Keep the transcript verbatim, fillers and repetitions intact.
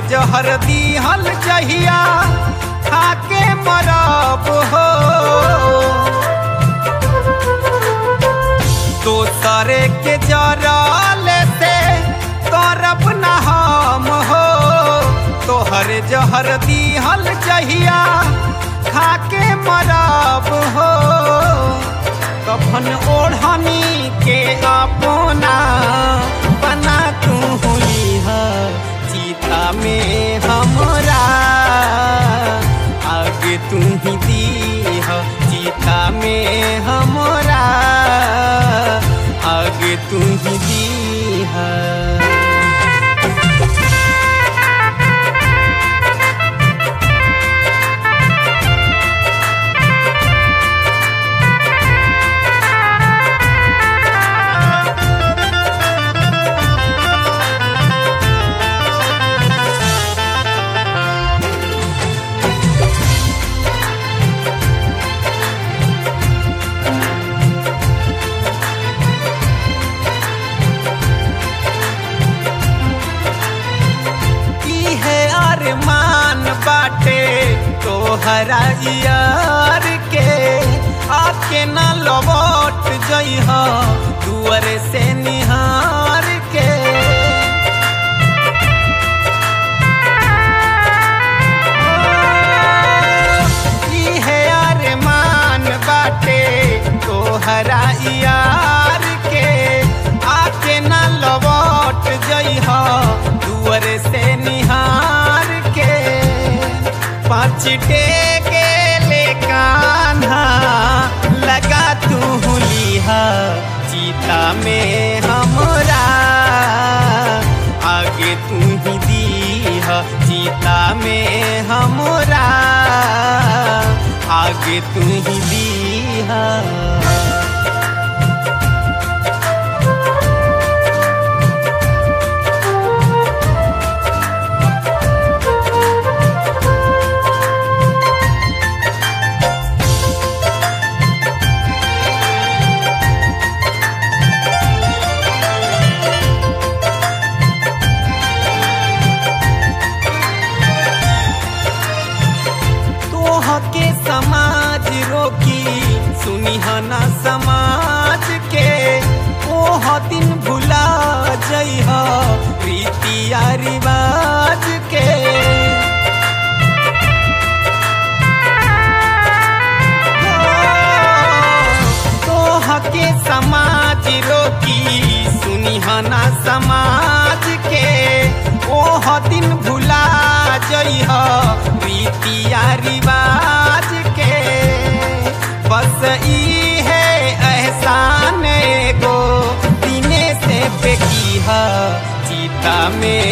जहर दिहल जहिया खाके मरब हो दोसरे के जरल से करब न हम हो तोहर जहर दिहल जहिया खाके मरब हो कफन ओढ़नी के अपना बना तू हुई है चीता में हमरा आगे तू ही दी है चीता में हमरा आगे तू ही दी है। बाटे तोहरा यार के आके न लौट जइह दुआर से निहार के इहे अरमान बाटे तोहरा यार के आके न लौट जइह दुआर से निहार के पाँच के ले कान्हा लगा तू हुलिहा चीता में हमरा आगे तू ही दीहा चीता में हमरा आगे तू ही दीहा। के समाज रोकी सुनी ना समाज के ओह दिन भुला जइह रीतिया रिवाज के तोह के समाज रोकी सुनी ना समाज के ओह दिन भुला जइह रीतिया रिवाज के बस ई है एहसान एगो दिने से फेंकी है चीता में